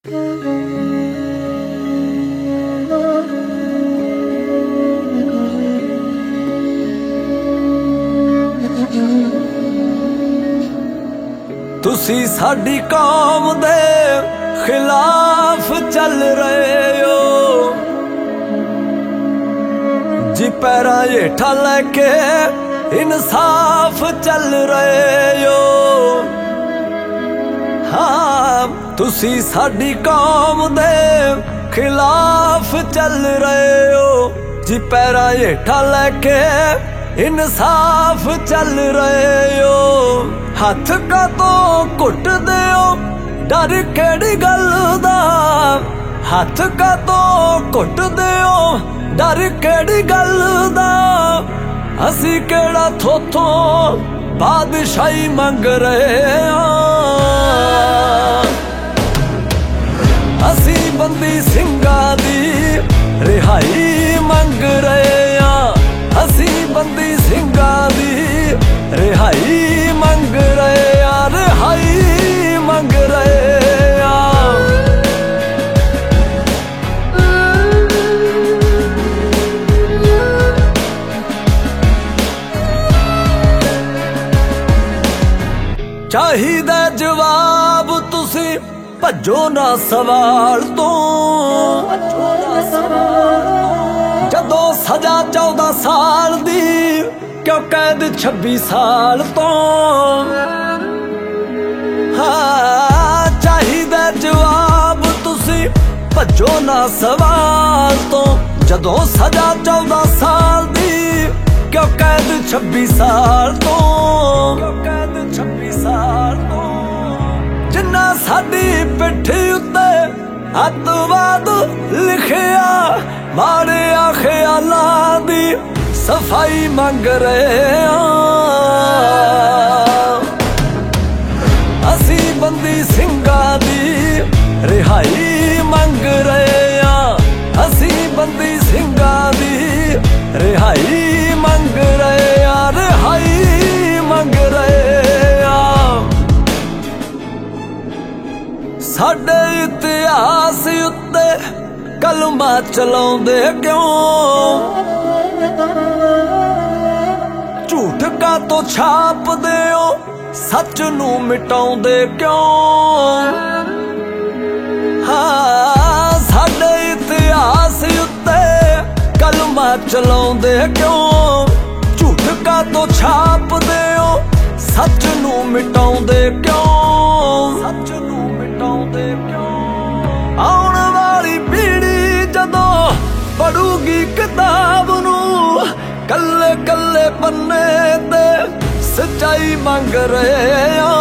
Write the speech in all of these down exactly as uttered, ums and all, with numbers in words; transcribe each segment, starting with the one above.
तुसी साडी कौम दे खिलाफ चल रहे हो जी, पैरा हेठा लेके इंसाफ चल रहे हो। हाँ, तुसी साडी कौम दे खिलाफ चल रहे हो जी, पैरा हेठा लेके इंसाफ चल रहे हो। हथ का तो घुट दिओ डर केड़ी गल दा, हथ का तो घुट दिओ डर केड़ी गल दा। असी केड़ा थोथों बादशाही मंग रहे हां, असी बंदी सिंघां दी रिहाई मंग रहे हां, असी बंदी सिंघां दी रिहाई मंग रहे हां, रिहाई मंग रहे हां। चाहिदा जवाब तुसी भज्जो ना सवाल तो, जदों सजा चौदह साल दी क्यों कैद छब्बी साल तो। हाँ, चाहिदा जवाब तुसी भज्जो ना सवाल तो, जदों सजा चौदह साल दी क्यों कैद छब्बी साल तो, क्यों कैद छब्बी साल तो। जिन्ना साडी पिट्ठी उत्ते अतवाद लिखिया, माड़े ख्यालां दी सफाई मंग रहे हां, असी बंदी सिंघां दी रिहाई मंग रहे हां, असी बंदी सिंघां दी रिहाई मंग रहे हां, रिहाई मंग रहे हां। साडे इतिहास उत्ते कलमा चलाउंदे क्यों, झूठ का तो छाप दिओ सच नू मिटाउंदे क्यों। हाँ, साडे इतिहास उत्ते कलमा चलाउंदे क्यों, झूठ का तो छाप दिओ सच नू मिटाउंदे क्यों, सच नू मिटाउंदे क्यों। आउण वाली पीढ़ी जदों पढ़ूगी किताब नू, कल्ले कल्ले पन्ने ते सच्चाई मंग रहे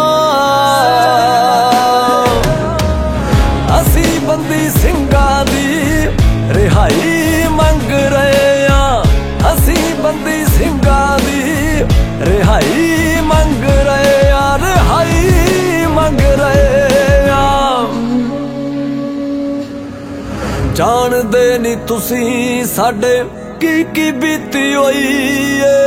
हां, असी बंदी सिंघां दी रिहाई मंग रहे हां, असी बंदी सिंघां दी रिहाई मंग रहे हां, रिहाई मंग रहे हां। जाणदे नी तुसी साडे की की बीती होई है,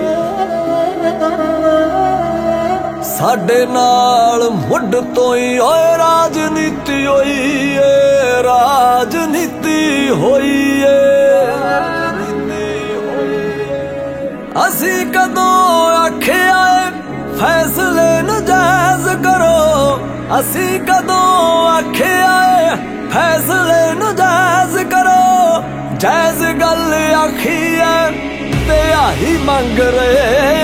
साडे नाल मुढ़ तो ही होए राजनीति होई है, राजनीति होई है। असी कदों आखिया फैसले नजायज करो, असी कदों आखिया फैसले नजायज करो। जायज गल आखी है ते आही मंग रहे